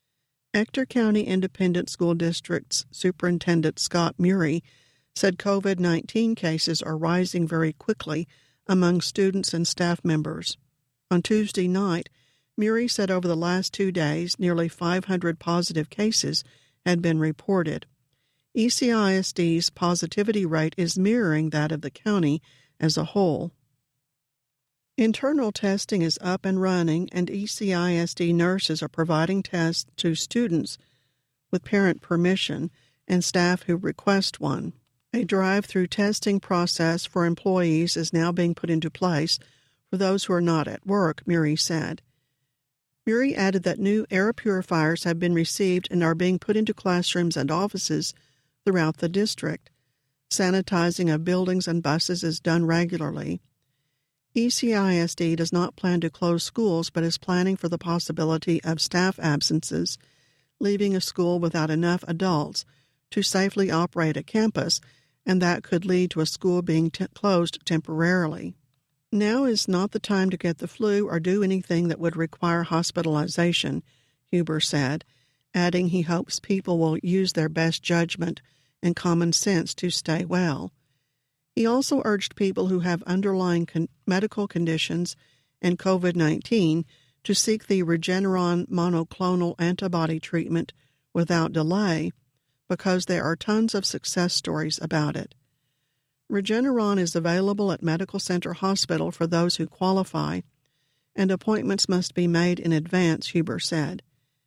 Ector County Independent School District's Superintendent Scott Murray said COVID nineteen cases are rising very quickly among students and staff members. On Tuesday night, Murray said over the last two days, nearly five hundred positive cases had been reported. E C I S D's positivity rate is mirroring that of the county as a whole. Internal testing is up and running, and E C I S D nurses are providing tests to students with parent permission and staff who request one. A drive-through testing process for employees is now being put into place for those who are not at work, Muri said. Muri added that new air purifiers have been received and are being put into classrooms and offices throughout the district. Sanitizing of buildings and buses is done regularly. E C I S D does not plan to close schools but is planning for the possibility of staff absences, leaving a school without enough adults to safely operate a campus, and that could lead to a school being t- closed temporarily. Now is not the time to get the flu or do anything that would require hospitalization, Huber said, adding he hopes people will use their best judgment and common sense to stay well. He also urged people who have underlying con- medical conditions and COVID nineteen to seek the Regeneron monoclonal antibody treatment without delay because there are tons of success stories about it. Regeneron is available at Medical Center Hospital for those who qualify, and appointments must be made in advance, Huber said.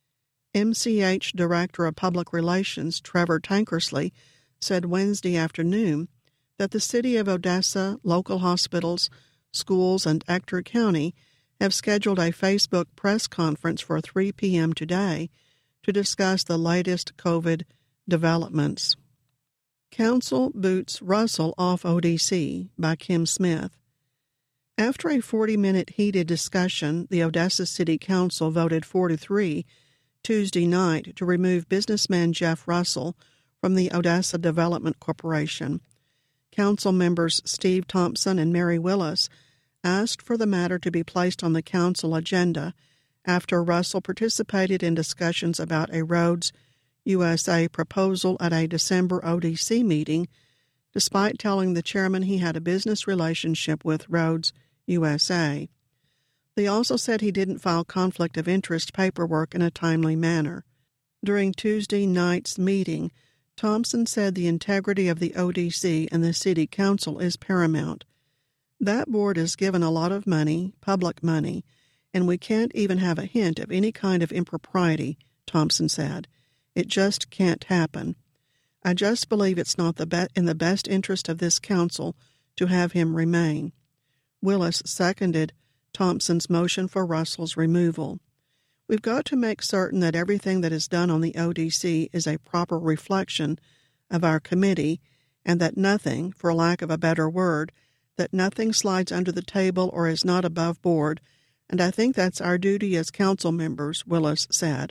M C H Director of Public Relations Trevor Tankersley said Wednesday afternoon that the city of Odessa, local hospitals, schools, and Ector County have scheduled a Facebook press conference for three p.m. today to discuss the latest COVID developments. Council boots Russell off O D C by Kim Smith. After a forty-minute heated discussion, the Odessa City Council voted four to three Tuesday night to remove businessman Jeff Russell from the Odessa Development Corporation. Council members Steve Thompson and Mary Willis asked for the matter to be placed on the council agenda after Russell participated in discussions about a Rhodes U S A proposal at a December O D C meeting, despite telling the chairman he had a business relationship with Rhodes U S A. They also said he didn't file conflict of interest paperwork in a timely manner. During Tuesday night's meeting, Thompson said the integrity of the O D C and the city council is paramount. That board is given a lot of money, public money, and we can't even have a hint of any kind of impropriety, Thompson said. It just can't happen. I just believe it's not the be- in the best interest of this council to have him remain. Willis seconded Thompson's motion for Russell's removal. We've got to make certain that everything that is done on the O D C is a proper reflection of our committee, and that nothing, for lack of a better word, that nothing slides under the table or is not above board, and I think that's our duty as council members, Willis said.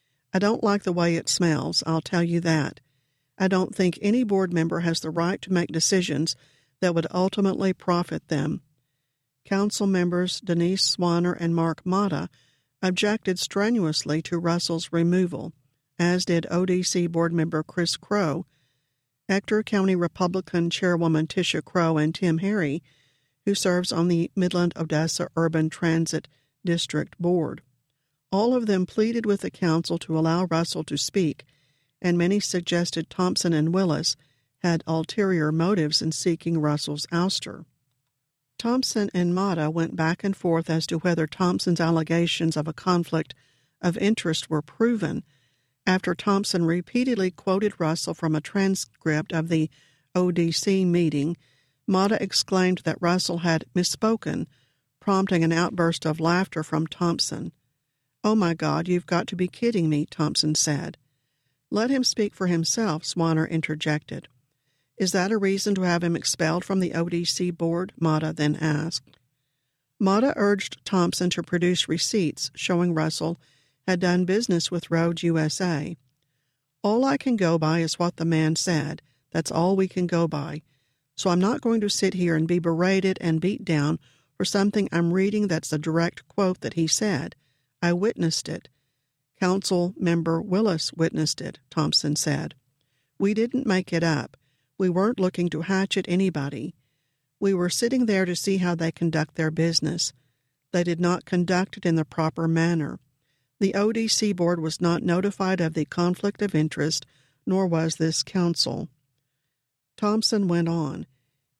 I don't like the way it smells, I'll tell you that. I don't think any board member has the right to make decisions that would ultimately profit them. Council members Denise Swanner and Mark Mata objected strenuously to Russell's removal, as did O D C board member Chris Crow, Ector County Republican Chairwoman Tisha Crow, and Tim Harry, who serves on the Midland-Odessa Urban Transit District Board. All of them pleaded with the council to allow Russell to speak, and many suggested Thompson and Willis had ulterior motives in seeking Russell's ouster. Thompson and Mata went back and forth as to whether Thompson's allegations of a conflict of interest were proven, after Thompson repeatedly quoted Russell from a transcript of the O D C meeting. Mata exclaimed that Russell had misspoken, prompting an outburst of laughter from Thompson. "Oh, my God, you've got to be kidding me," Thompson said. "Let him speak for himself," Swanner interjected. "Is that a reason to have him expelled from the O D C board?" Mata then asked. Mata urged Thompson to produce receipts showing Russell had done business with Rhodes U S A. "All I can go by is what the man said. That's all we can go by. So I'm not going to sit here and be berated and beat down for something I'm reading that's a direct quote that he said. I witnessed it. Council member Willis witnessed it," Thompson said. "We didn't make it up. We weren't looking to hatchet anybody. We were sitting there to see how they conduct their business. They did not conduct it in the proper manner. The O D C board was not notified of the conflict of interest, nor was this council." Thompson went on.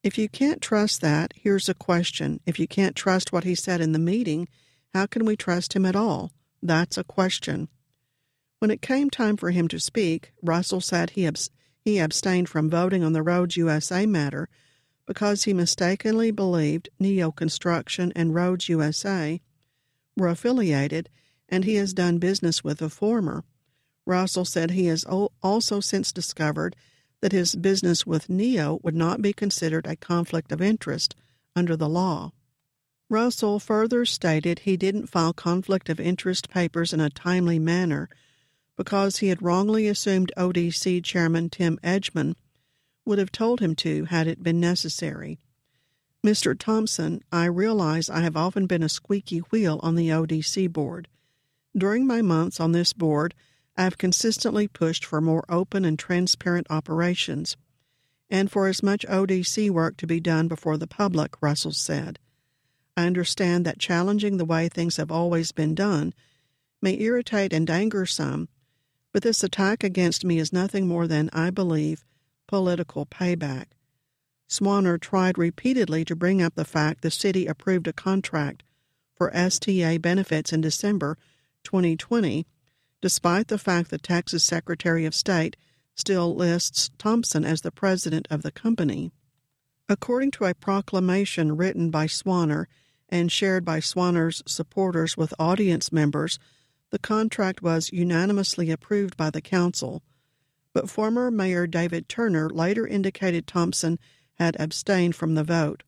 If you can't trust that, here's a question. If you can't trust what he said in the meeting, how can we trust him at all? That's a question. When it came time for him to speak, Russell said he, abs- he abstained from voting on the Rhodes U S A matter because he mistakenly believed Neo Construction and Rhodes U S A were affiliated, and he has done business with the former. Russell said he has also since discovered that his business with Neo would not be considered a conflict of interest under the law. Russell further stated he didn't file conflict of interest papers in a timely manner because he had wrongly assumed O D C Chairman Tim Edgman would have told him to had it been necessary. Mister Thompson, I realize I have often been a squeaky wheel on the O D C board. During my months on this board, I have consistently pushed for more open and transparent operations, and for as much O D C work to be done before the public, Russell said. I understand that challenging the way things have always been done may irritate and anger some, but this attack against me is nothing more than, I believe, political payback. Swanner tried repeatedly to bring up the fact the city approved a contract for S T A benefits in December twenty twenty, despite the fact the Texas Secretary of State still lists Thompson as the president of the company. According to a proclamation written by Swanner and shared by Swanner's supporters with audience members, the contract was unanimously approved by the council, but former Mayor David Turner later indicated Thompson had abstained from the vote.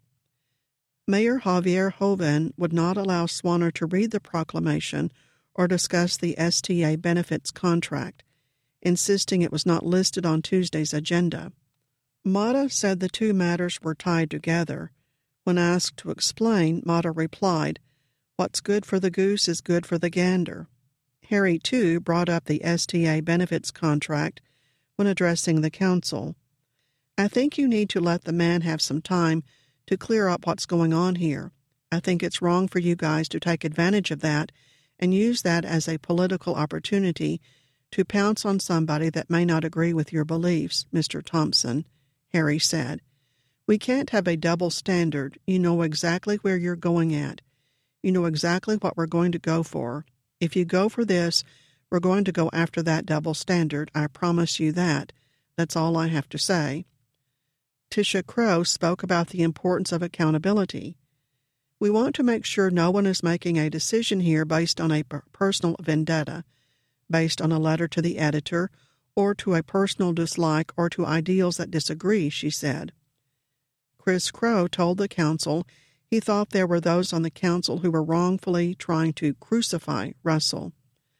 Mayor Javier Joven would not allow Swanner to read the proclamation or discuss the S T A benefits contract, insisting it was not listed on Tuesday's agenda. Mata said the two matters were tied together. When asked to explain, Mata replied, "What's good for the goose is good for the gander." Harry, too, brought up the S T A benefits contract when addressing the council. I think you need to let the man have some time to clear up what's going on here. I think it's wrong for you guys to take advantage of that and use that as a political opportunity to pounce on somebody that may not agree with your beliefs, Mister Thompson, Harry said. We can't have a double standard. You know exactly where you're going at. You know exactly what we're going to go for. If you go for this, we're going to go after that double standard. I promise you that. That's all I have to say. Tisha Crow spoke about the importance of accountability. We want to make sure no one is making a decision here based on a personal vendetta, based on a letter to the editor, or to a personal dislike or to ideals that disagree, she said. Chris Crow told the council he thought there were those on the council who were wrongfully trying to crucify Russell.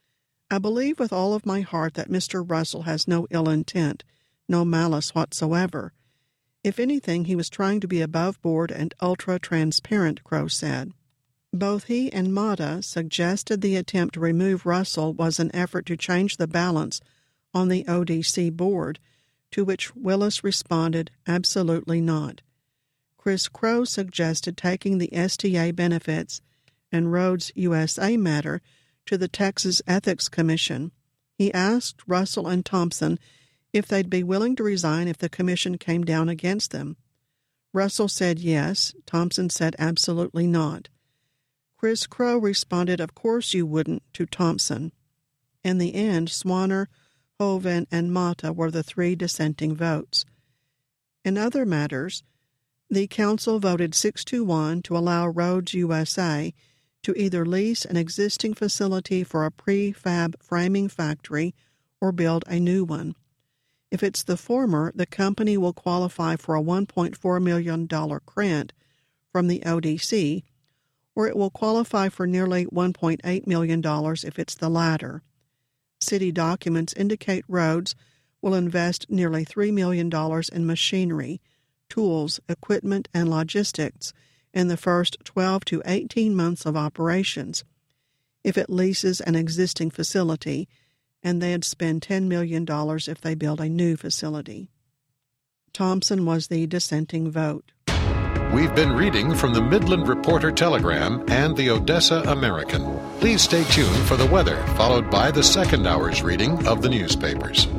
I believe with all of my heart that Mister Russell has no ill intent, no malice whatsoever. If anything, he was trying to be above board and ultra-transparent, Crow said. Both he and Mata suggested the attempt to remove Russell was an effort to change the balance on the O D C board, to which Willis responded, absolutely not. Chris Crow suggested taking the S T A benefits and Rhodes U S A matter to the Texas Ethics Commission. He asked Russell and Thompson if they'd be willing to resign if the commission came down against them. Russell said yes. Thompson said absolutely not. Chris Crow responded, of course you wouldn't, to Thompson. In the end, Swanner, Hoven, and Mata were the three dissenting votes. In other matters, the council voted six to one to allow Rhodes U S A to either lease an existing facility for a prefab framing factory or build a new one. If it's the former, the company will qualify for a one point four million dollars grant from the O D C, or it will qualify for nearly one point eight million dollars if it's the latter. City documents indicate Rhodes will invest nearly three million dollars in machinery, tools, equipment, and logistics in the first twelve to eighteen months of operations, if it leases an existing facility, and they'd spend ten million dollars if they build a new facility. Thompson was the dissenting vote. We've been reading from the Midland Reporter Telegram and the Odessa American. Please stay tuned for the weather, followed by the second hour's reading of the newspapers.